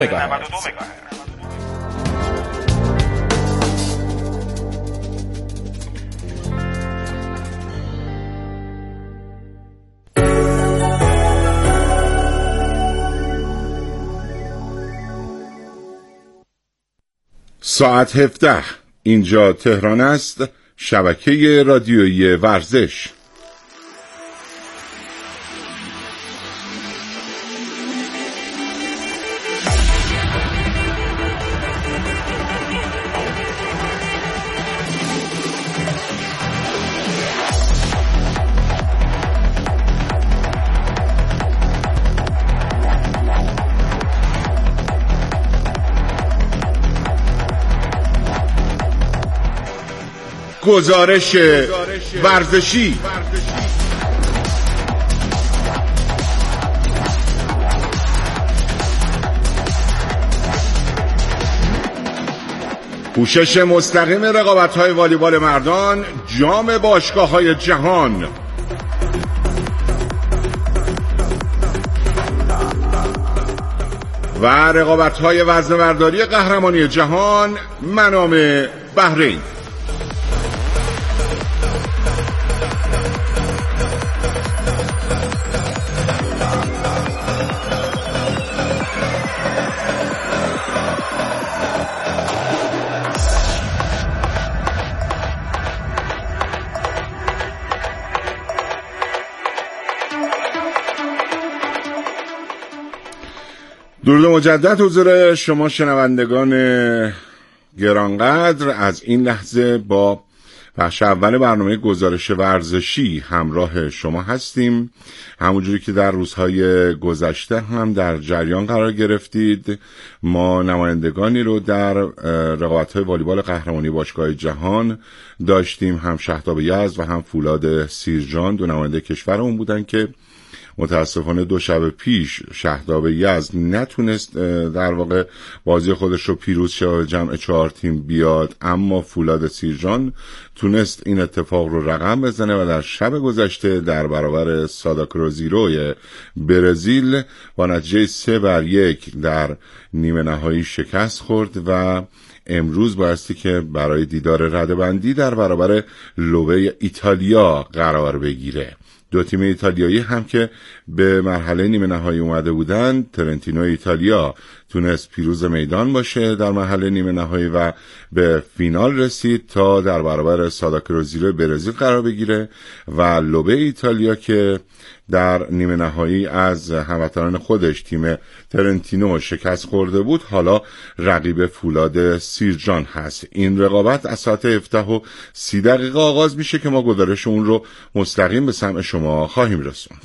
ساعت 17 اینجا تهران است. شبکه رادیویی ورزش. گزارش ورزشی. پوشش مستقیم رقابت‌های والیبال مردان، جام باشگاه‌های جهان. و رقابت‌های وزنه‌برداری قهرمانی جهان منام بحرین. درود مجدد حضور شما شنوندگان گرانقدر. از این لحظه با بخش اول برنامه گزارش ورزشی همراه شما هستیم. همونجوری که در روزهای گذشته هم در جریان قرار گرفتید، ما نمایندگانی رو در رقابت‌های والیبال قهرمانی باشگاه جهان داشتیم. هم شهداب یزد و هم فولاد سیرجان، دو نماینده کشورمون بودن که متاسفانه دو شب پیش شهداب یزد نتونست در واقع بازی خودش رو پیروز شه جمع 4 تیم بیاد، اما فولاد سیرجان تونست این اتفاق رو رقم بزنه و در شب گذشته در برابر سادا کروزیروی برزیل با نتیجه 3-1 در نیمه نهایی شکست خورد و امروز بایستی که برای دیدار رده‌بندی در برابر لوبه ایتالیا قرار بگیره. دو تیم ایتالیایی هم که به مرحله نیمه نهایی اومده بودن، ترنتینو ایتالیا تونست پیروز میدان باشه در مرحله نیمه نهایی و به فینال رسید تا در برابر سادا کروزیرو برزیل قرار بگیره و لوبه ایتالیا که در نیمه نهایی از هموطنان خودش تیم ترنتینو شکست خورده بود، حالا رقیب فولاد سیرجان هست. این رقابت از ساعت 17:30 آغاز میشه که ما گزارش اون رو مستقیم به سمع شما خواهیم رسوند.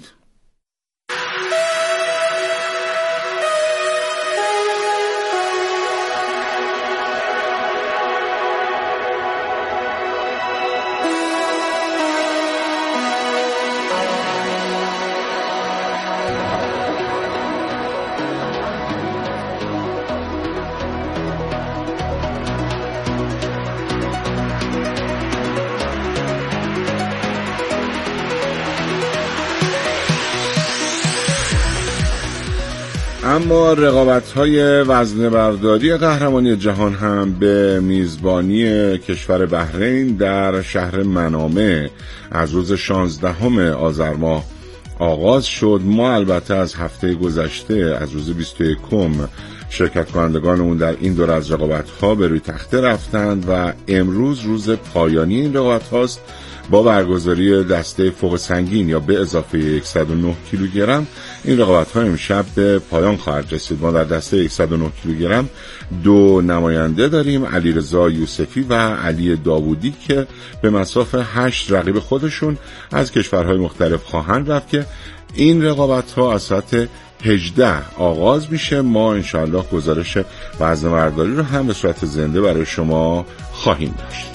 اما رقابت‌های وزنه‌برداری قهرمانی جهان هم به میزبانی کشور بحرین در شهر منامه از روز 16 آذر ماه آغاز شد. ما البته از هفته گذشته از روز 21 شرکت کنندگانمون در این دور از رقابت‌ها به روی تخته رفتند و امروز روز پایانی این رقابت هاست با برگزاری دسته فوق سنگین یا به اضافه 109 کیلوگرم. این رقابت‌ها امشب به پایان خواهد رسید. ما در دسته 109 کیلوگرم دو نماینده داریم، علیرضا یوسفی و علی داوودی که به مسافه 8 رقیب خودشون از کشورهای مختلف خواهند رفت که این رقابت‌ها از ساعت 18 آغاز میشه. ما انشاءالله گزارش وزنه‌برداری رو هم به صورت زنده برای شما خواهیم داشت.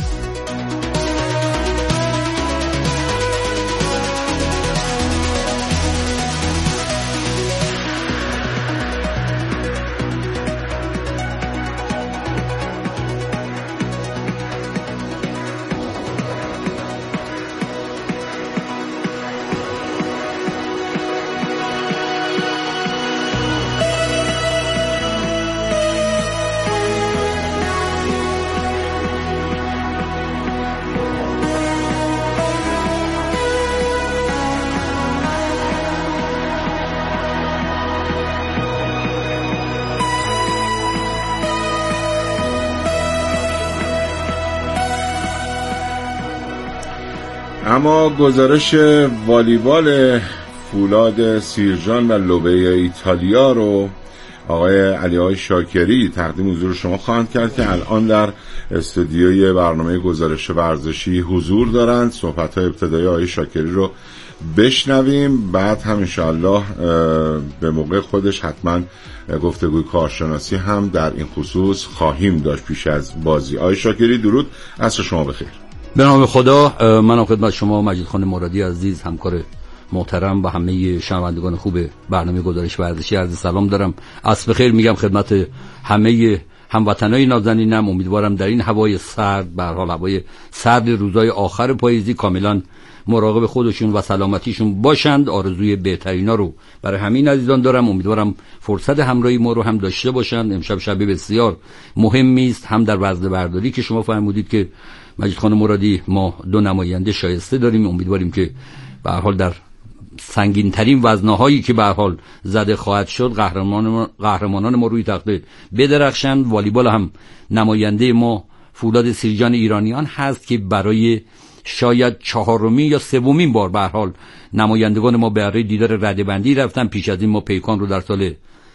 اما گزارش والیبال فولاد سیرجان و لوبه ایتالیا رو آقای علی‌آقای شاکری تقدیم حضور شما خواهند کرد که الان در استودیوی برنامه گزارش ورزشی حضور دارند. صحبت‌های ابتدایی آقای شاکری رو بشنویم، بعد هم انشاءالله به موقع خودش حتما گفتگوی کارشناسی هم در این خصوص خواهیم داشت پیش از بازی. آقای شاکری درود، عصر شما بخیر. به نام خدا. منم خدمت شما مجید خان مرادی عزیز، همکار محترم و همه شنوندگان خوب برنامه گزارش ورزشی عرض سلام دارم. عصر بخیر میگم خدمت همه هموطنای نازنینم. امیدوارم در این هوای سرد، به هر حال هوای سرد روزهای آخر پاییزی، کاملا مراقب خودشون و سلامتیشون باشند. آرزوی بهترینا رو برای همین عزیزان دارم. امیدوارم فرصت همراهی ما رو هم داشته باشند. امشب شب بسیار مهمی است، هم در وزنه برداری که شما فرمودید که مجید خان مرادی ما 2 نماینده شایسته داریم. امیدواریم که به هر حال در سنگین ترین وزنهایی که به هر حال زده خواهد شد قهرمانان ما روی تخته بدرخشند. والیبال هم نماینده ما فولاد سیرجان ایرانیان هست که برای شاید 4مین یا 3مین بار به هر حال نمایندگان ما برای دیدار رده‌بندی رفتن. پیش از این ما پیکان رو در سال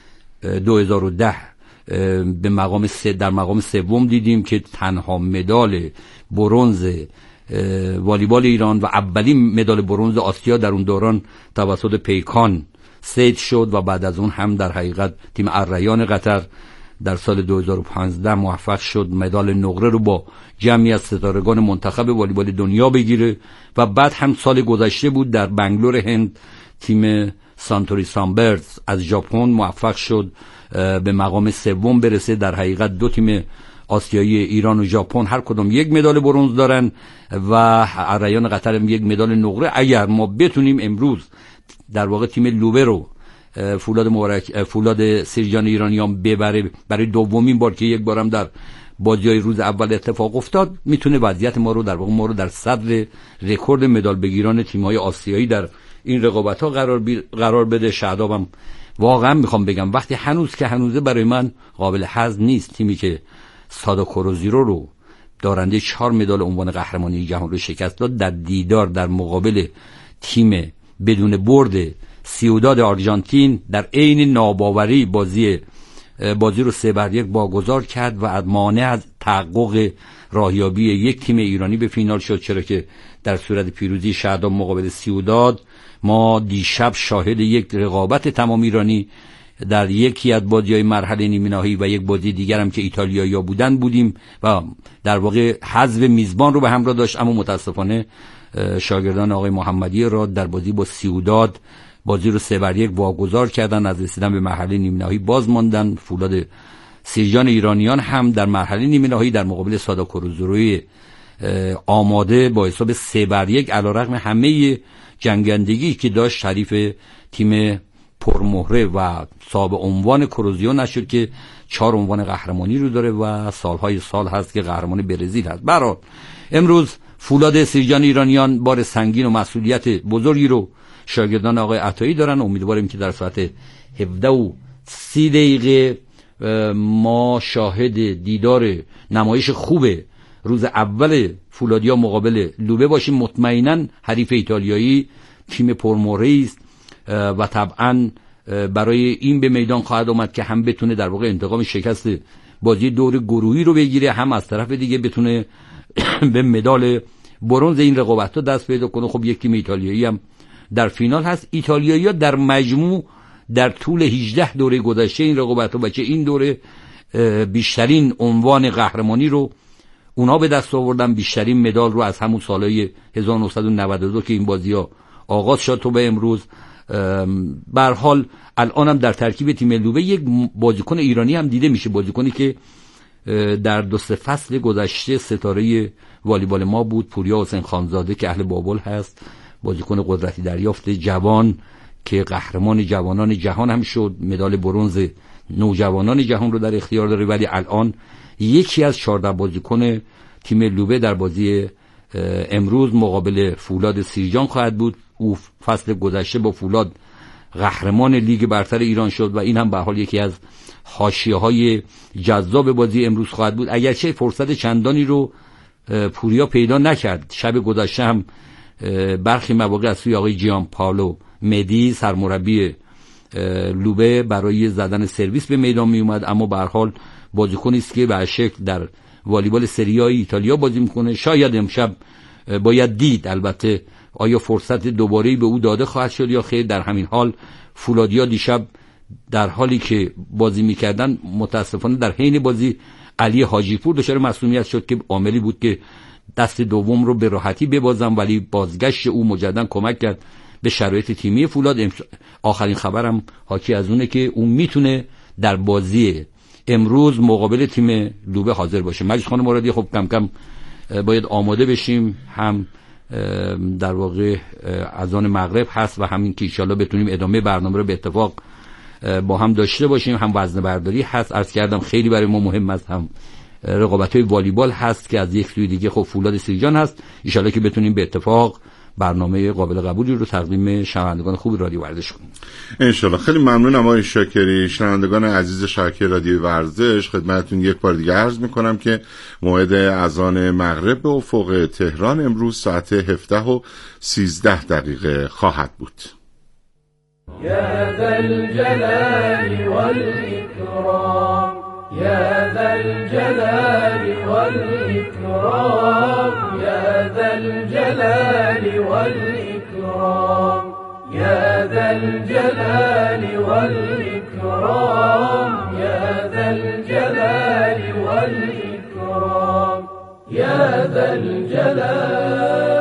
2010 به در مقام 3 دیدیم که تنها مدال برنز والیبال ایران و اولین مدال برنز آسیا در اون دوران توسط پیکان صید شد و بعد از اون هم در حقیقت تیم الریان قطر در سال 2015 موفق شد مدال نقره رو با جمعی از ستارگان منتخب والیبال دنیا بگیره و بعد هم سال گذشته بود در بنگلور هند تیم سانتوری سانبرز از ژاپن موفق شد به مقام 3 برسه. در حقیقت 2 تیم آسیایی ایران و ژاپن هر کدام 1 مدال برنز دارن و الریان قطر هم 1 مدال نقره. اگر ما بتونیم امروز در واقع تیم لوبه رو فولاد سیرجان ایرانیان ببره برای 2مین بار که 1 بارم در بازی‌های روز اول اتفاق افتاد، میتونه وضعیت ما رو در واقع در صدر رکورد مدال بگیران تیم‌های آسیایی در این رقابت‌ها قرار بده. شهدابم واقعا میخوام بگم وقتی هنوزه برای من قابل هضم نیست تیمی که سادا کوروزیرو رو دارنده 4 مدال عنوان قهرمانی جهان رو شکست داد، در دیدار در مقابل تیم بدون برد سیوداد آرژانتین در عین ناباوری بازی رو 3-1 واگذار کرد و مانع از تحقق راهیابی 1 تیم ایرانی به فینال شد، چرا که در صورت پیروزی شهداب مقابل سیوداد ما دیشب شاهد یک رقابت تمام ایرانی در یکی از بازی‌های مرحله نیمه نهایی و یک بازی دیگر هم که ایتالیایی‌ها بودیم و در واقع حذف میزبان رو به همراه داشت. اما متاسفانه شاگردان آقای محمدی را در بازی با سیوداد بازی رو 3-1 واگذار کردن، از رسیدن به مرحله نیمه نهایی باز ماندن. فولاد سیرجان ایرانیان هم در مرحله نیمه نهایی در مقابل سادا کوروزیروی آماده با حساب 3-1 علیرغم همه جنگندگی که داشت حریف تیم پرمهره و صاحب عنوان کوروزیو نشد که 4 عنوان قهرمانی رو داره و سالهای سال هست که قهرمان برزیل هست. برای امروز فولاد سیرجان ایرانیان بار سنگین و مسئولیت بزرگی رو شاگردان آقای عطایی دارن. امیدواریم که در ساعت 17:30 ما شاهد دیدار نمایش خوب روز اول فولادیا مقابل لوبه باشیم. مطمئناً حریف ایتالیایی تیم پرمهره است و طبعاً برای این به میدان خواهد آمد که هم بتونه در واقع انتقام شکست بازی دور گروهی رو بگیره، هم از طرف دیگه بتونه به مدال برنز این رقابت‌ها دست پیدا کنه. خب یک تیم ایتالیایی هم در فینال هست. ایتالیایی‌ها در مجموع در طول 18 دوره گذشته این رقابت‌ها و چه این دوره بیشترین عنوان قهرمانی رو اونا به دست آوردن، بیشترین مدال رو از همون سالهای 1992 که این بازی‌ها آغاز شد تا به امروز. به هر حال الان هم در ترکیب تیم لوبه یک بازیکن ایرانی هم دیده میشه، بازیکنی که در 2 فصل گذشته ستاره والیبال ما بود، پوریا حسین خانزاده که اهل بابل هست، بازیکن قدرتی دریافت جوان که قهرمان جوانان جهان هم شد، مدال برنز نوجوانان جهان رو در اختیار داره، ولی الان یکی از 14 بازیکن تیم لوبه در بازی امروز مقابل فولاد سیرجان خواهد بود. او فصل گذشته با فولاد قهرمان لیگ برتر ایران شد و این هم به حال یکی از حاشیه‌های جذاب بازی امروز خواهد بود. اگرچه فرصت چندانی رو پوریا پیدا نکرد، شب گذشته هم برخی مواقع از سوی آقای جیان پالو مدی سرمربی لوبه برای زدن سرویس به میدان می اومد، اما به هر حال بازیکنی است که به شکل در والیبال سری آ ایتالیا بازی میکنه. شاید امشب باید دید البته آیا فرصت دوباره به او داده خواهد شد یا خیر. در همین حال فولادیا دیشب در حالی که بازی میکردن متاسفانه در حین بازی علی حاجی پور دچار مسئولیت شد که عاملی بود که دست دوم رو به راحتی ببازن، ولی بازگشت او مجددا کمک کرد به شرایط تیمی فولاد. آخرین خبرم حاکی از اونه که اون میتونه در بازی امروز مقابل تیم لوبه حاضر باشه. مجید خان مرادی، خب کم کم باید آماده بشیم، هم در واقع اذان مغرب هست و همین که انشالله بتونیم ادامه برنامه رو به اتفاق با هم داشته باشیم. هم وزنه برداری هست، عرض کردم خیلی برای ما مهم است، هم رقابت‌های والیبال هست که از یک سوی دیگه خب فولاد سیرجان هست. انشالله که بتونیم به اتفاق برنامه قابل قبولی رو تقدیم شنوندگان خوب رادیو ورزش کنیم انشالله. خیلی ممنونم آقای شاکری. شنوندگان عزیز شبکه رادیو ورزش، خدمتتون یک بار دیگه عرض میکنم که موعد اذان مغرب به افق تهران امروز ساعت 17:13 خواهد بود. يا ذا الجلال والإكرام يا ذا الجلال والإكرام يا ذا الجلال والإكرام يا ذا الجلال والإكرام يا ذا الجلال والإكرام يا ذا الجلال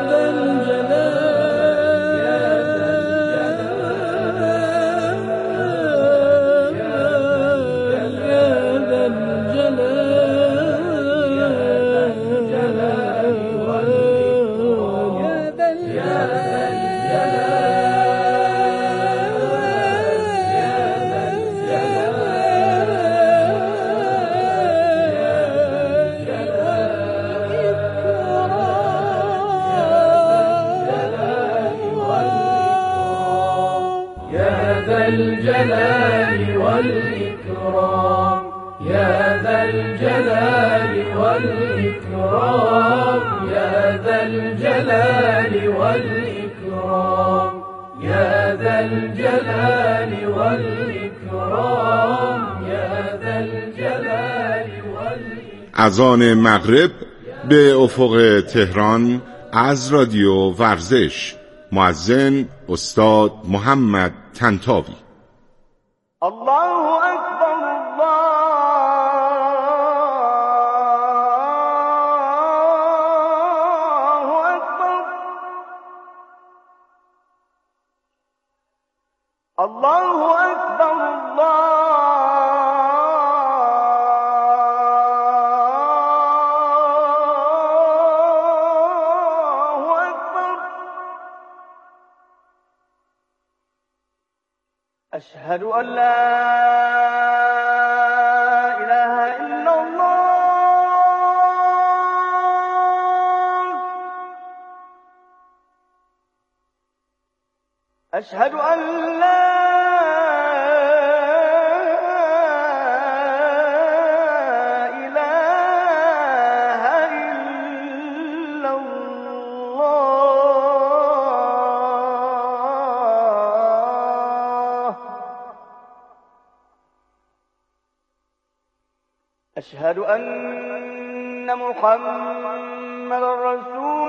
الجلال والإكرام يا ذا الجلال والإكرام يا ذا الجلال والإكرام يا ذا الجلال والإكرام يا ذا الجلال والإكرام. اذان مغرب به افق تهران از رادیو ورزش. مؤذن استاد محمد طنطاوی. الله أكبر الله أكبر الله أكبر الله أكبر. أشهد أن لا إله إلا الله أشهد أن لا إله إلا الله أشهد أن محمد رسول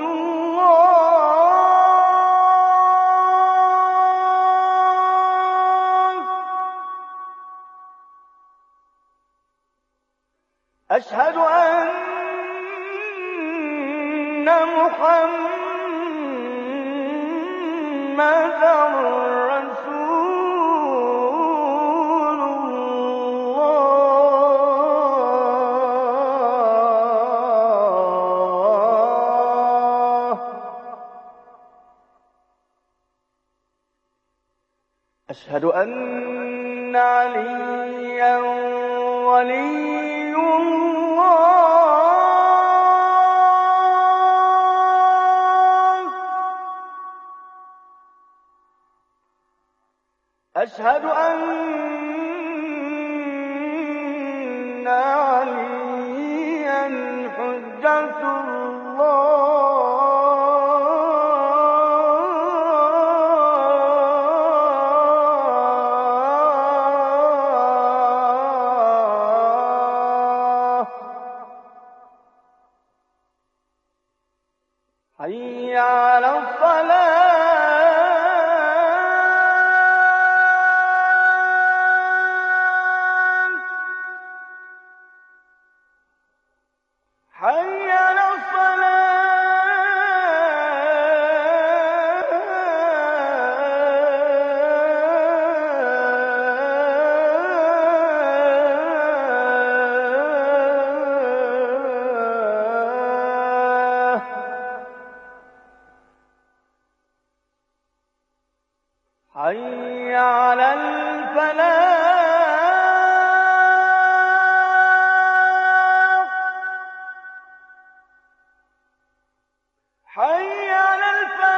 الله أشهد أن محمد رسول الله أشهد أن عليا ولي الله أشهد أن عليا حجة الله حي على الصلاة حي على حي على الفلاح حي على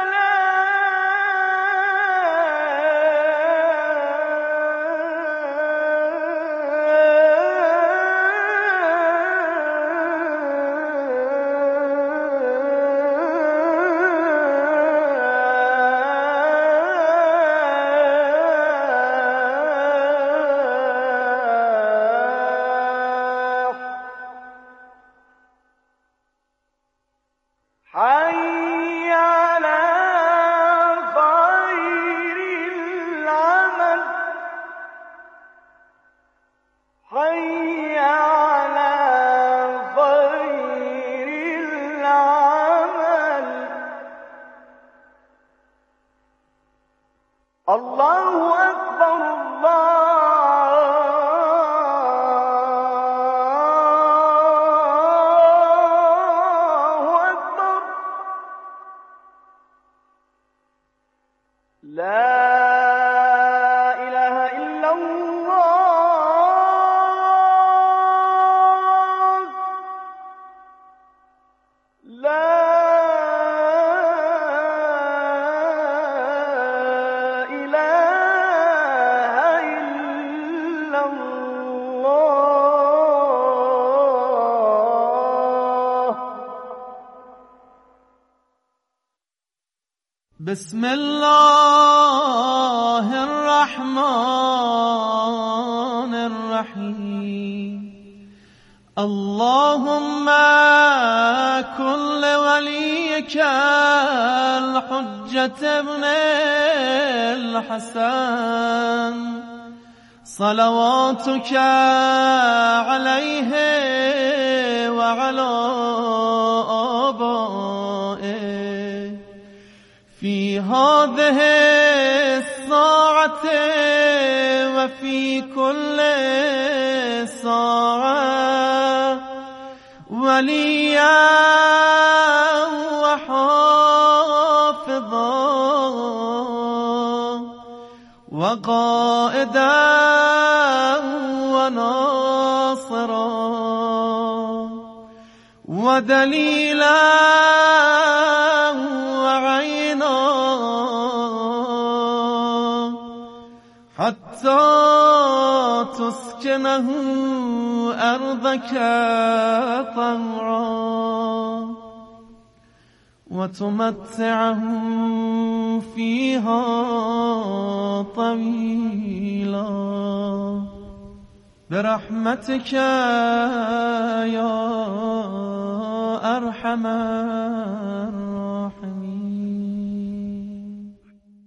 حي على خير العمل حي على خير العمل الله أكبر لا إله إلا الله لا إله إلا الله بسم الله الرحمن الرحيم اللهم كن لوليك الحجة ابن الحسن صلواتك عليه وعلى آبائه في هذه الساعة وفي كل ساعة وليا وحافظا وقائدا وناصرا ودليلا وعينا حتى تسكنه أرضك طوعا وتمتعه فيها طويلا برحمتك يا أرحم الراحمين.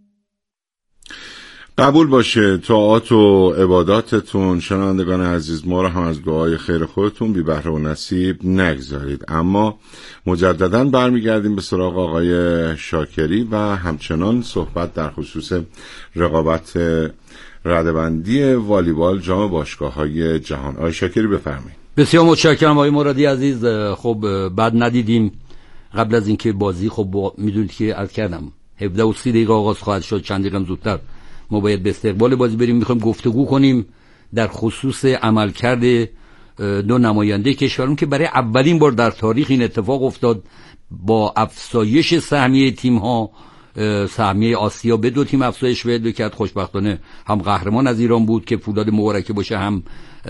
قبول باشه طاعات و عباداتتون. شنوندگان عزیز، ما را هم از دعای خیر خودتون بی بهره و نصیب نگذارید. اما مجددا برمیگردیم به سراغ آقای شاکری و همچنان صحبت در خصوص رقابت رده‌بندی والیبال جام باشگاه‌های جهان. آقای شاکری بفرمایید. بسیار متشکرم آقای مرادی عزیز. خب بعد ندیدیم قبل از اینکه بازی، خب میدونید که عرض کردم 17:30 دقیقه آغاز خواهد شد، چند دقیقه زودتر ما باید به استقبال بازی بریم. میخوایم گفتگو کنیم در خصوص عملکرد دو نماینده کشورمون که برای اولین بار در تاریخ این اتفاق افتاد. با افزایش سهمیه تیم‌ها، سهمیه آسیا به 2 تیم افزایش پیدا کرد. خوشبختانه هم قهرمان از ایران بود که فولاد مبارکه باشه، هم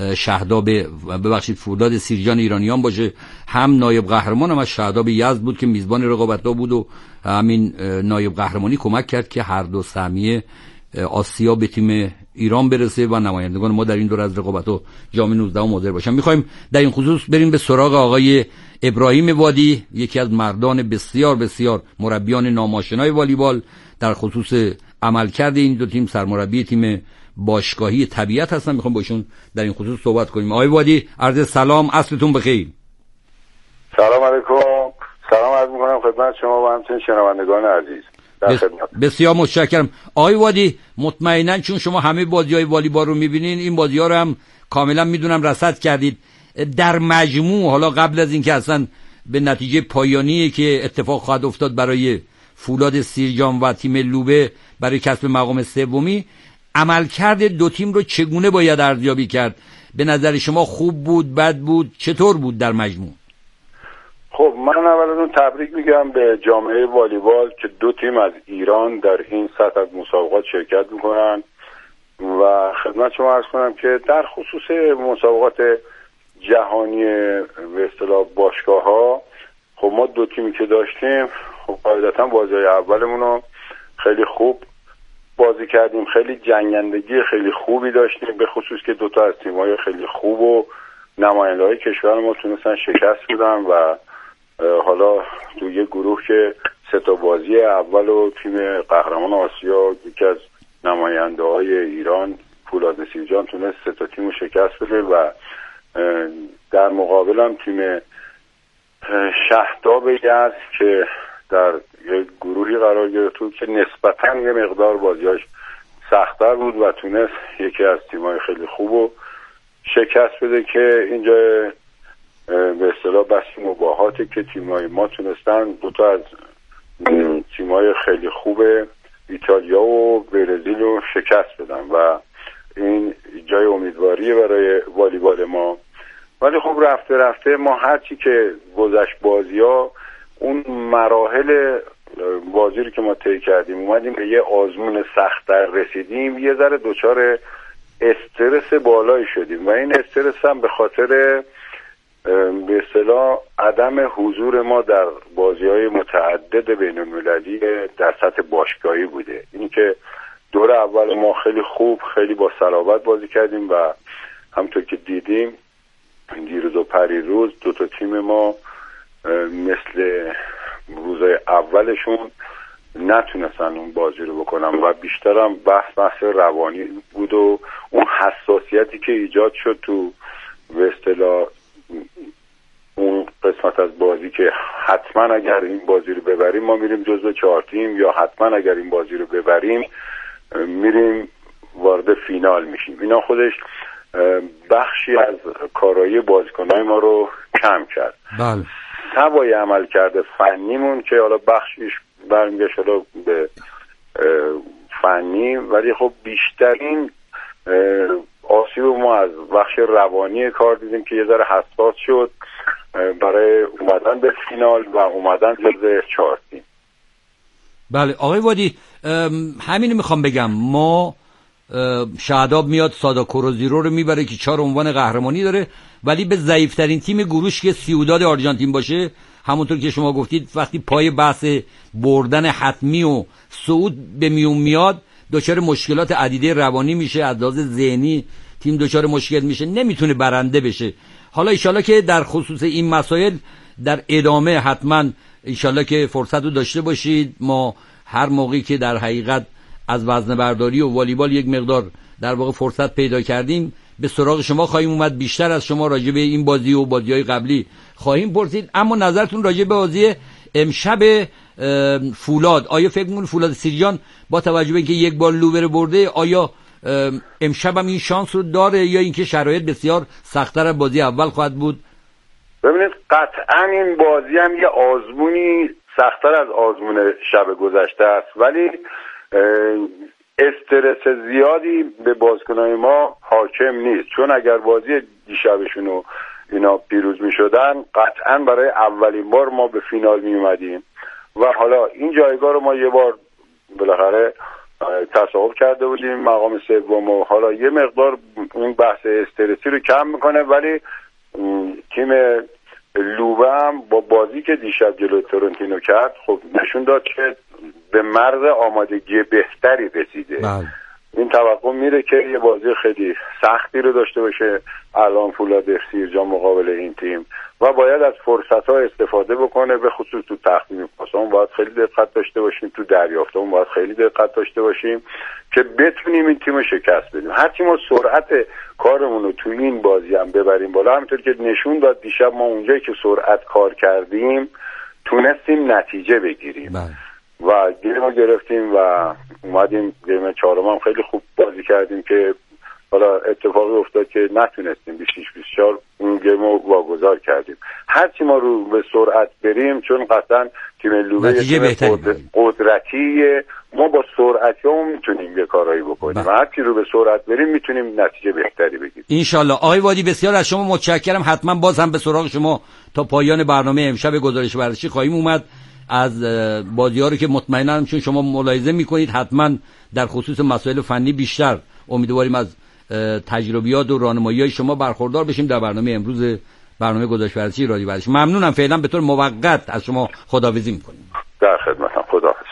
فولاد سیرجان ایرانیان باشه، هم نایب قهرمان هم از شهداب یزد بود که میزبان رقابت‌ها بود و همین نایب قهرمانی کمک کرد که هر دو سهمیه آسیا به تیم ایران برسه و نمایندگان ما در این دور از رقابت‌ها جام 19 حاضر باشن. می‌خوایم در این خصوص بریم به سراغ آقای ابراهیم وادی، یکی از مردان بسیار بسیار مربیان ناماشنای والیبال در خصوص عملکرد این دو تیم، سرمربی تیم باشگاهی طبیعت هستن. میخوام با ایشون در این خصوص صحبت کنیم. آقای وادی عرض سلام، عصرتون بخیر. سلام علیکم. سلام عرض میکنم خدمت شما و همچنین شنوندگان عزیز. بسیار متشکرم. آقای وادی، مطمئنا چون شما همه بازی‌های والیبال رو می‌بینین، این بازی‌ها رو هم کاملا میدونم رصد کردید. در مجموع حالا قبل از اینکه اصلا به نتیجه پایانی که اتفاق خواهد افتاد برای فولاد سیرجان و تیم لوبه برای کسب مقام سومی، عملکرد دو تیم رو چگونه باید ارزیابی کرد؟ به نظر شما خوب بود، بد بود، چطور بود در مجموع؟ خب من اول از اون تبریک میگم به جامعه والیبال که دو تیم از ایران در این سطح از مسابقات شرکت میکنن و خدمت شما عرض کنم که در خصوص مسابقات جهانی به اصطلاح باشگاه‌ها، خب ما دو تیمی که داشتیم خب قاعدتا بازی‌های اولمون رو خیلی خوب بازی کردیم، خیلی جنگندگی خیلی خوبی داشتیم، به خصوص که دو تا از تیم‌های خیلی خوب و نماینده‌های کشور ما تونستن شکست بدن و حالا تو یه گروه که سه تا بازی اول و تیم قهرمان آسیا، یکی از نماینده‌های ایران فولاد سیرجان، تونست سه تا تیمو شکست بده و در مقابل هم تیم شهداب یزد که در یک گروهی قرار گرفت که نسبتاً یه مقدار بازیاش سخت‌تر بود و تونست یکی از تیم‌های خیلی خوبو شکست بده که اینجا به اصطلاح بحث مباهاته که تیم‌های ما تونستن دو تا از تیم‌های خیلی خوب ایتالیا و برزیل رو شکست بدن و این جای امیدواریه برای والیبال ما. ولی خب رفته رفته ما هرچی که گذشت بازی‌ها، اون مراحل بازی رو که ما طی کردیم اومدیم به یه آزمون سخت‌تر رسیدیم، یه ذره دچار استرس بالایی شدیم و این استرس هم به خاطر به اصطلاح عدم حضور ما در بازی‌های متعدد بین‌المللی در سطح باشگاهی بوده. این که دور اول ما خیلی خوب، خیلی با صلابت بازی کردیم و همونطور که دیدیم دیروز و پریروز دو تا تیم ما مثل روزهای اولشون نتونستن اون بازی رو بکنن و بیشترم بحث روانی بود و اون حساسیتی که ایجاد شد تو به اصطلاح اون قسمت از بازی که حتما اگر این بازی رو ببریم ما میریم جزو 4 تیم یا حتما اگر این بازی رو ببریم میریم وارد فینال میشیم. اینا خودش بخشی از کارایی بازیکن‌های ما رو کم کرد. بله. سوای عمل کرده فنیمون که حالا بخشیش برمیگشت حالا به فنی، ولی خب بیشترین آسیب ما از بخش روانی کار دیدیم که یه ذره حساس شد برای اومدن به فینال و اومدن جزو 4 تیم. بله آقای وادی، همینو میخوام بگم. ما شهداب میاد سادا کوروزیرو رو میبره که 4 عنوان قهرمانی داره، ولی به ضعیفترین تیم گروهش که سیوداد آرژانتین باشه، همونطور که شما گفتید وقتی پای بحث بردن حتمی و صعود به میون میاد دچار مشکلات عدیده روانی میشه، از لحاظ ذهنی تیم دچار مشکل میشه، نمیتونه برنده بشه. حالا ایشالله که در خصوص این مسائل در ادامه حتما ایشالله که فرصت رو داشته باشید. ما هر موقعی که در حقیقت از وزنه برداری و والیبال یک مقدار در واقع فرصت پیدا کردیم به سراغ شما خواهیم اومد، بیشتر از شما راجع به این بازی و بازی‌های قبلی خواهیم پرسید. اما نظرتون راجع به بازی امشب فولاد، آیا فکر می‌کنید فولاد سیرجان با توجه به اینکه یک بار لوبه رو برده آیا امشب هم این شانس رو داره یا اینکه شرایط بسیار سخت‌تر از بازی اول خواهد بود؟ ببینید قطعاً این بازی هم یه آزمونی سخت‌تر از آزمون شب گذشته است، ولی استرس زیادی به بازیکنان ما حاکم نیست، چون اگر بازی دیشبشون رو اینا پیروز می شدن قطعاً برای اولین بار ما به فینال می اومدیم و حالا این جایگاه رو ما یه بار بالاخره تصاحب کرده بودیم، مقام سوم، و حالا یه مقدار اون بحث استرسی رو کم میکنه. ولی تیم لوبه هم با بازی که دیشب جلوی تورنتینو کرد خب نشون داد که به مرز آمادگی بهتری رسیده این توقع میره که یه بازی خیلی سختی رو داشته باشه الان فولاد سیرجان مقابل این تیم و باید از فرصت‌ها استفاده بکنه، به خصوص تو تقدیم پاسمون باید خیلی دقت داشته باشیم، تو دریافتمون باید خیلی دقت داشته باشیم که بتونیم این تیم رو شکست بدیم. هرچی ما سرعت کارمون رو تو این بازی هم ببریم بالا، همونطور که نشون داد دیشب ما اونجایی که سرعت کار کردیم تونستیم نتیجه بگیریم و گیرمو گرفتیم و اومدیم گیم چهارم هم خیلی خوب بازی کردیم که حالا اتفاقی افتاد که نتونستیم 26-24 اون گیمو واگذار کردیم. هرچی ما رو به سرعت بریم، چون قطعا تیم لوبه قدرتیه، ما با سرعتی هم میتونیم یه کارایی بکنیم و هرچی رو به سرعت بریم میتونیم نتیجه بهتری بگیریم انشالله. آقای وادی بسیار از شما متشکرم. حتما باز هم به سراغ شما تا پایان برنامه امشب گزارش ورزشی خواهیم اومد از بازی‌ها رو که مطمئنم چون شما ملاحظه میکنید حتما در خصوص مسائل فنی بیشتر امیدواریم از تجربیات و راهنمایی‌های شما برخوردار بشیم در برنامه امروز برنامه گزارش ورزشی رادیو ورزش. ممنونم. فعلا به طور موقت از شما خداحافظی میکنیم. در خدمتم. خداحافظ.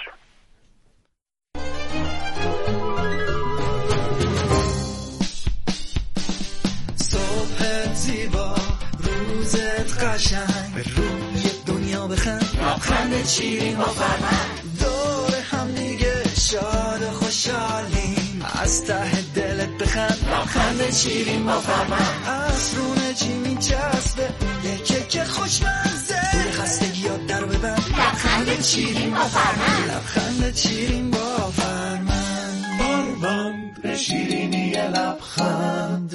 صبح زیبا، روزت قشنگ، به روی دنیا بخند، لبخند شیرین با فرهنگ، دور هم دیگه شاد و خوشحالیم، از ته دلت بخند، لبخند شیرین با فرهنگ، عصرونه چی میچسبه، یکی که خوشمزه، دور خستگی ها در ببند، لبخند شیرین با فرهنگ، لبخند شیرین با فرهنگ، باربند شیرینی لبخند.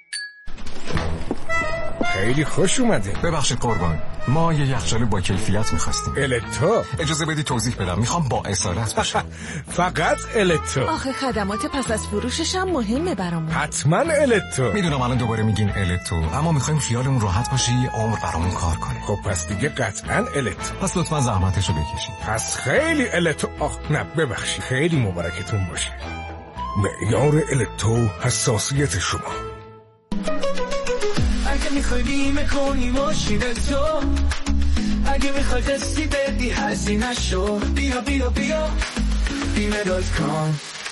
خیلی خوش اومده. ببخشید قربان، ما یه یخچال با کیفیت می‌خواستیم. الکترو. اجازه بدید توضیح بدم، میخوام با اصالت باشه. فقط الکترو. آخه خدمات پس از فروشش هم مهمه برامون. حتما الکترو. میدونم الان دوباره میگین الکترو، اما میخوایم خیالمون راحت باشه یه عمر برامون کار کنه. خب پس دیگه قطعا الکترو. پس لطفا زحمتشو بکشید. پس خیلی الکترو. نه ببخشید، خیلی مبارکتون باشه. معیار الکترو، حساسیت شما. اگه میخوای بیمه کنی ماشین تو، اگه میخوای قسطی بدی هزینه شو، بیا بیا بیا بیمه .com.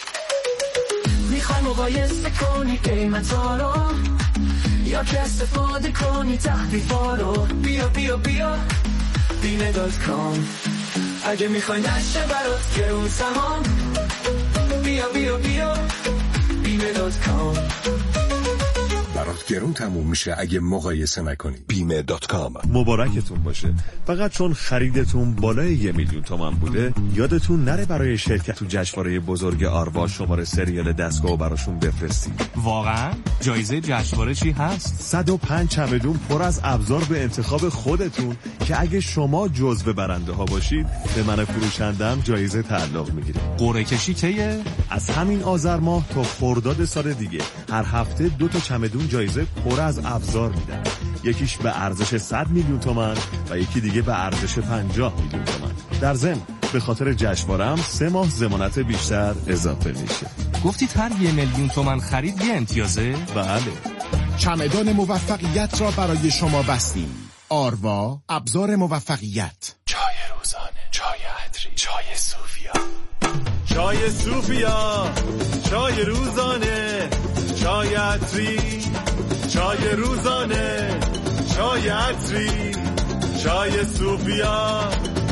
میخوای مقایسه کنی قیمتا رو یا که استفاده کنی تخفیفا رو، بیا بیا بیا بیمه .com. اگه میخوای نشه برات گرون سهام، بیا بیا بیا بیمه .com. برات گرون تموم میشه اگه مقایسه نکنی. بیمه .com. مبارکتون باشه. فقط چون خریدتون بالای 1 میلیون تومان بوده یادتون نره برای شرکت تو جشنواره بزرگ آروا شماره سریال دستگاه براشون بفرستید. واقعا جایزه جشنواره چی هست؟ 105 چمدون پر از ابزار به انتخاب خودتون که اگه شما جزو برنده ها باشید به من فروشندم جایزه تعلق میگیره. قرعه کشی کیه؟ از همین آذر ماه تا خرداد سال دیگه هر هفته 2 تا چمدون جایزه پر از ابزار میدن. یکیش به ارزش 100 میلیون تومان و یکی دیگه به ارزش 50 میلیون تومان. در ضمن به خاطر جشنواره هم 3 ماه ضمانت بیشتر اضافه میشه. گفتید هر 1 میلیون تومان خرید یه امتیازه؟ بله. چمدان موفقیت را برای شما بستیم. آروا ابزار موفقیت. چای روزانه، چای عطری، چای صوفیا. چای صوفیا، چای روزانه، چای عطری، چای روزانه، چای عطری، چای صوفیا،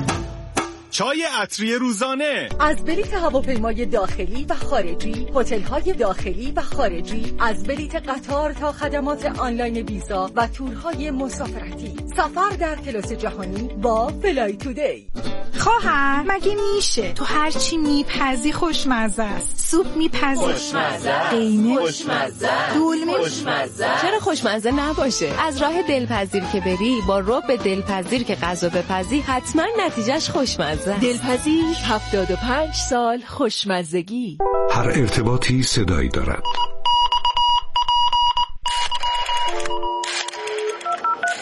چای عطری روزانه. از بلیت هواپیمای داخلی و خارجی، هتل‌های داخلی و خارجی، از بلیت قطار تا خدمات آنلاین ویزا و تورهای مسافرتی. سفر در کلاس جهانی با فلای تودی. خواهر مگه میشه تو هر چی میپزی خوشمزه است؟ سوپ میپزی خوشمزه، قیمه خوشمزه، دولمه خوشمزه. چرا خوشمزه نباشه؟ از راه دلپذیر که بری با رب دلپذیر که غذا بپزی حتما نتیجهش خوشمزه. دلپذیر 75 سال خوشمزگی. هر ارتباطی صدایی دارد.